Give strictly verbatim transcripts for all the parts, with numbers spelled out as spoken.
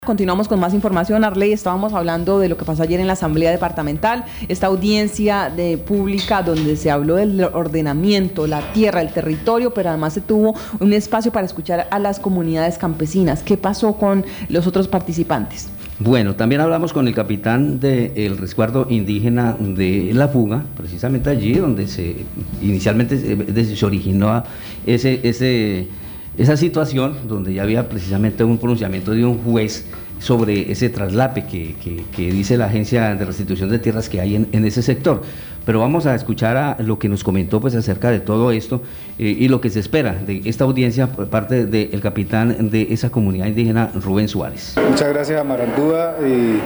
Continuamos con más información. Arley, estábamos hablando de lo que pasó ayer en la Asamblea Departamental, esta audiencia de pública donde se habló del ordenamiento, la tierra, el territorio, pero además se tuvo un espacio para escuchar a las comunidades campesinas. ¿Qué pasó con los otros participantes? Bueno, también hablamos con el capitán del resguardo indígena de La Fuga, precisamente allí donde se inicialmente se, se originó ese, ese, esa situación, donde ya había precisamente un pronunciamiento de un juez sobre ese traslape que, que, que dice la Agencia de Restitución de Tierras que hay en, en ese sector. Pero vamos a escuchar a lo que nos comentó pues acerca de todo esto eh, y lo que se espera de esta audiencia por parte del capitán de esa comunidad indígena, Rubén Suárez. Muchas gracias a Marandúa y, y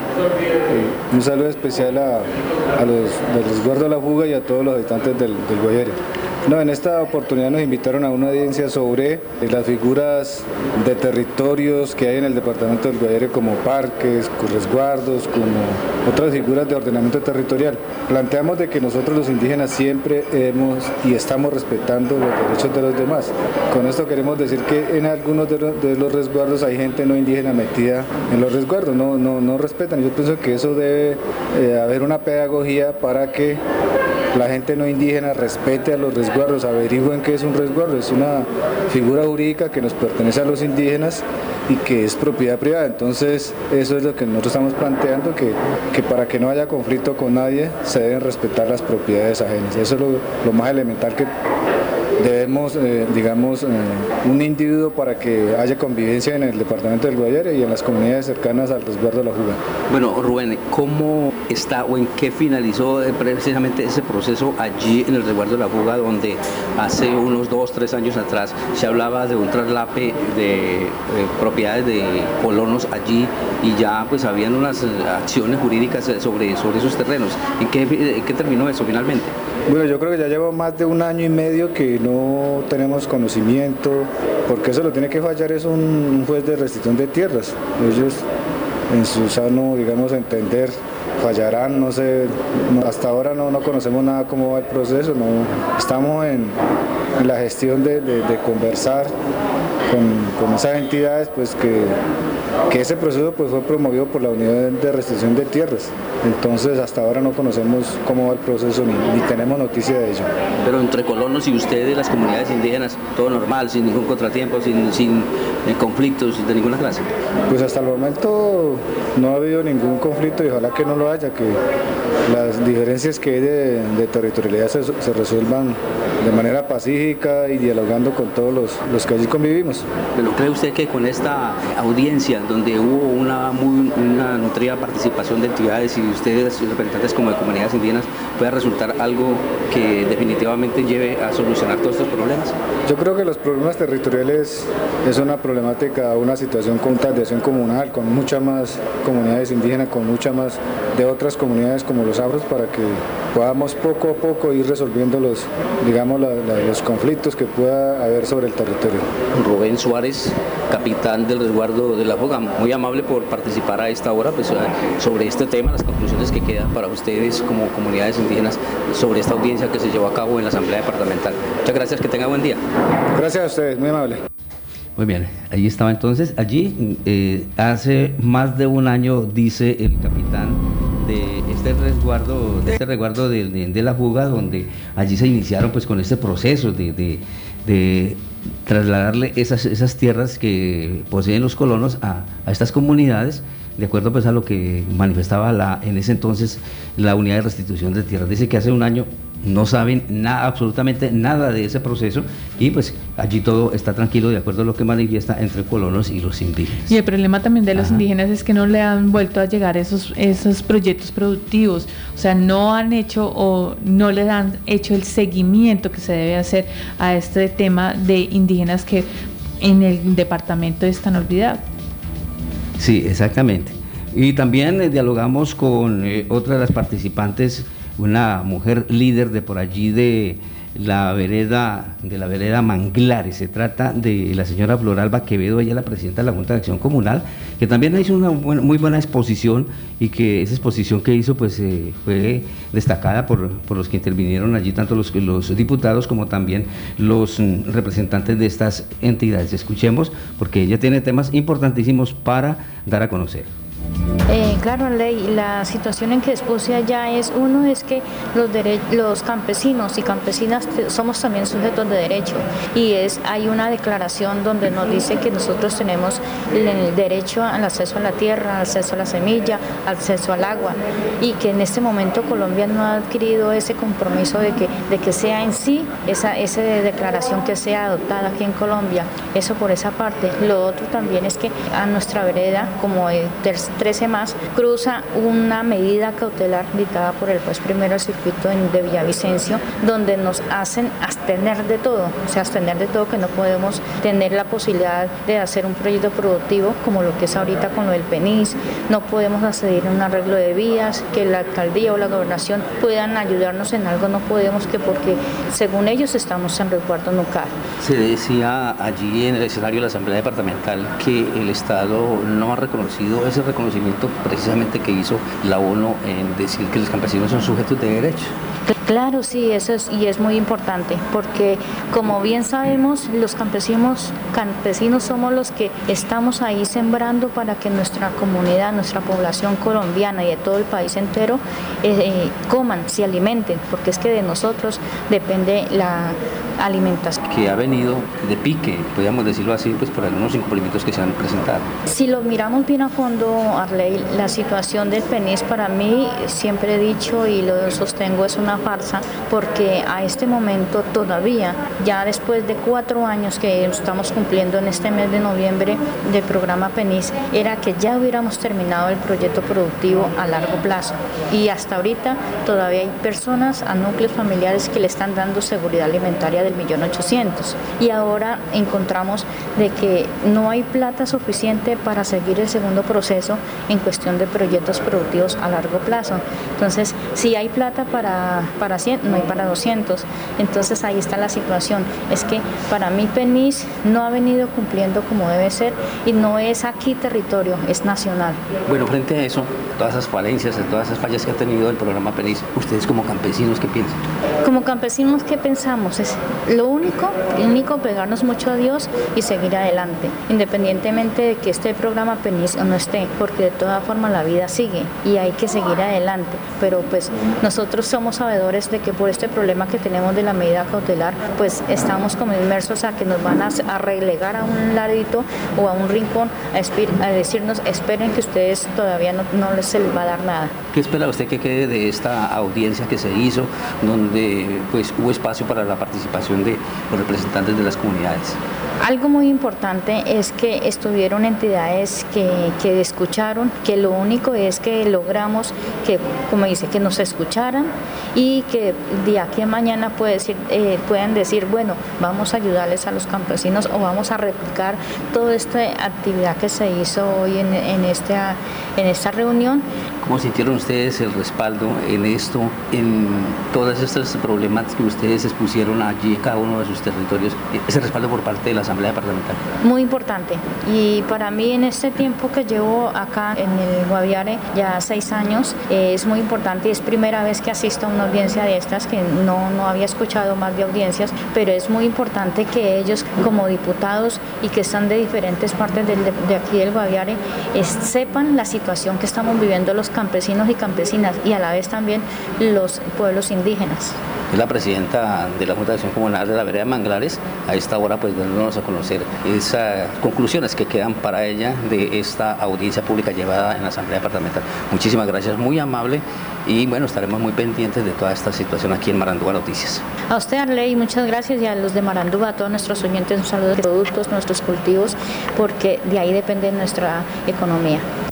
un saludo especial a, a los del resguardo de La Fuga y a todos los habitantes del, del Guayare. No, en esta oportunidad nos invitaron a una audiencia sobre las figuras de territorios que hay en el departamento del Guayare, como parques, resguardos, como otras figuras de ordenamiento territorial. Planteamos de que nosotros los indígenas siempre hemos y estamos respetando los derechos de los demás. Con esto queremos decir que en algunos de los, de los resguardos hay gente no indígena metida en los resguardos, no, no, no respetan. Yo pienso que eso debe eh, haber una pedagogía para que la gente no indígena respete a los resguardos, averigüen qué es un resguardo. Es una figura jurídica que nos pertenece a los indígenas y que es propiedad privada. Entonces eso es lo que nosotros estamos planteando, que, que para que no haya conflicto con nadie se deben respetar las propiedades ajenas. Eso es lo, lo más elemental que debemos, eh, digamos, eh, un individuo para que haya convivencia en el departamento del Guayare y en las comunidades cercanas al resguardo de La Fuga. Bueno, Rubén, ¿cómo está o en qué finalizó precisamente ese proceso allí en el resguardo de La Fuga, donde hace unos dos, tres años atrás se hablaba de un traslape de eh, propiedades de colonos allí y ya pues habían unas acciones jurídicas sobre, sobre esos terrenos? ¿En qué, en qué terminó eso finalmente? Bueno, yo creo que ya lleva más de un año y medio que no tenemos conocimiento, porque eso lo tiene que fallar es un juez de restitución de tierras. Ellos en su sano, digamos, entender, fallarán, no sé, hasta ahora no, no conocemos nada cómo va el proceso, no, estamos en, en la gestión de, de, de conversar con, con esas entidades, pues que, que ese proceso pues fue promovido por la Unidad de Restitución de Tierras. Entonces hasta ahora no conocemos cómo va el proceso ni, ni tenemos noticia de ello. Pero entre colonos y ustedes, las comunidades indígenas, todo normal, sin ningún contratiempo, sin, sin eh, conflictos de ninguna clase. Pues hasta el momento no ha habido ningún conflicto y ojalá que no lo haya, que las diferencias que hay de, de territorialidad se, se resuelvan de manera pacífica y dialogando con todos los, los que allí convivimos. ¿Pero cree usted que con esta audiencia, donde hubo una, muy, una nutrida participación de entidades y ustedes, representantes como de comunidades indígenas, pueda resultar algo que definitivamente lleve a solucionar todos estos problemas? Yo creo que los problemas territoriales es una problemática, una situación con tradición comunal, con muchas más comunidades indígenas, con muchas más de otras comunidades como los afros, para que podamos poco a poco ir resolviendo los, digamos, la, la, los conflictos que pueda haber sobre el territorio. Rubén Suárez, capitán del resguardo de La Fuga, muy amable por participar a esta hora pues, sobre este tema, las conclusiones que quedan para ustedes como comunidades indígenas sobre esta audiencia que se llevó a cabo en la Asamblea Departamental. Muchas gracias, que tenga buen día. Gracias a ustedes, muy amable. Muy bien, allí estaba entonces, allí eh, hace más de un año, dice el capitán de este resguardo, de este resguardo de, de, de La Fuga, donde allí se iniciaron pues con este proceso de, de, de trasladarle esas, esas tierras que poseen los colonos a, a estas comunidades, de acuerdo pues a lo que manifestaba la, en ese entonces la Unidad de Restitución de Tierras. Dice que hace un año no saben nada, absolutamente nada de ese proceso y pues allí todo está tranquilo de acuerdo a lo que manifiesta entre colonos y los indígenas. Y el problema también de los Ajá. indígenas es que no le han vuelto a llegar esos, esos proyectos productivos, o sea, no han hecho o no le han hecho el seguimiento que se debe hacer a este tema de indígenas que en el departamento están olvidados. Sí, exactamente. Y también eh, dialogamos con eh, otra de las participantes, una mujer líder de por allí de la vereda, de la vereda Manglares. Se trata de la señora Floralba Quevedo, ella es la presidenta de la Junta de Acción Comunal, que también hizo una buena, muy buena exposición, y que esa exposición que hizo pues eh, fue destacada por, por los que intervinieron allí, tanto los, los diputados como también los mm, representantes de estas entidades. Escuchemos, porque ella tiene temas importantísimos para dar a conocer. Eh, claro, Ley, la situación en que expuse allá es, uno es que los, dere los campesinos y campesinas somos también sujetos de derecho, y es hay una declaración donde nos dice que nosotros tenemos el derecho al acceso a la tierra, al acceso a la semilla, al acceso al agua, y que en este momento Colombia no ha adquirido ese compromiso de que, de que sea en sí esa, esa declaración que sea adoptada aquí en Colombia. Eso por esa parte. Lo otro también es que a nuestra vereda, como de trece más, cruza una medida cautelar dictada por el juez primero del circuito de Villavicencio, donde nos hacen abstener de todo, o sea, abstener de todo, que no podemos tener la posibilidad de hacer un proyecto productivo como lo que es ahorita con lo del PENIS, no podemos acceder a un arreglo de vías, que la alcaldía o la gobernación puedan ayudarnos en algo, no podemos, que porque según ellos estamos en resguardo nuclear. Se decía allí en el escenario de la Asamblea Departamental que el Estado no ha reconocido ese reconocimiento precisamente que hizo la ONU en decir que los campesinos son sujetos de derecho. Claro, sí, eso es, y es muy importante, porque como bien sabemos, los campesinos, campesinos somos los que estamos ahí sembrando para que nuestra comunidad, nuestra población colombiana y de todo el país entero eh, eh, coman, se alimenten, porque es que de nosotros depende la alimentación. Que ha venido de pique, podríamos decirlo así, pues por algunos incumplimientos que se han presentado. Si lo miramos bien a fondo, Arley, la situación del PENIS para mí, siempre he dicho y lo sostengo, es una farsa, porque a este momento todavía, ya después de cuatro años que estamos cumpliendo en este mes de noviembre del programa PENIS, era que ya hubiéramos terminado el proyecto productivo a largo plazo, y hasta ahorita todavía hay personas a núcleos familiares que le están dando seguridad alimentaria del millón ochocientos, y ahora encontramos de que no hay plata suficiente para seguir el segundo proceso en cuestión de proyectos productivos a largo plazo. Entonces, si hay plata para, para cien, no hay para doscientos. Entonces ahí está la situación. Es que para mí PENIS no ha venido cumpliendo como debe ser, y no es aquí territorio, es nacional. Bueno, frente a eso, todas esas falencias, todas esas fallas que ha tenido el programa PENIS, ustedes como campesinos, ¿qué piensan? Como campesinos, ¿qué pensamos? Es lo único, lo único, pegarnos mucho a Dios y seguir adelante, independientemente de que este programa PENIS no esté, porque de todas formas la vida sigue y hay que seguir adelante. Pero pues nosotros somos sabedores de que por este problema que tenemos de la medida cautelar, pues estamos como inmersos a que nos van a, a relegar a un ladito o a un rincón a, a decirnos, esperen que ustedes todavía no, no les, se les va a dar nada. ¿Qué espera usted que quede de esta audiencia que se hizo, donde pues hubo espacio para la participación de los representantes de las comunidades? Algo muy importante es que estuvieron entidades que, que escucharon, que lo único es que logramos que, como dice, que nos escucharan, y que de aquí a mañana puede decir, eh, puedan decir, bueno, vamos a ayudarles a los campesinos, o vamos a replicar toda esta actividad que se hizo hoy en, en, esta, en esta reunión. ¿Cómo sintieron ustedes el respaldo en esto, en todas estas problemáticas que ustedes expusieron allí en cada uno de sus territorios, ese respaldo por parte de la Asamblea Departamental? Muy importante, y para mí en este tiempo que llevo acá en el Guaviare, ya seis años, eh, es muy importante, y es primera vez que asisto a una audiencia de estas, que no, no había escuchado más de audiencias, pero es muy importante que ellos como diputados y que están de diferentes partes de, de, de aquí del Guaviare es, sepan la situación que estamos viviendo los campesinos y campesinas, y a la vez también los pueblos indígenas. Es la presidenta de la Junta de Acción Comunal de la vereda Manglares, a esta hora pues dándonos a conocer esas conclusiones que quedan para ella de esta audiencia pública llevada en la Asamblea Departamental. Muchísimas gracias, muy amable, y bueno, estaremos muy pendientes de toda esta situación aquí en Marandúa Noticias. A usted, Arley, muchas gracias, y a los de Marandúa, a todos nuestros oyentes, un saludo de productos, nuestros cultivos, porque de ahí depende nuestra economía.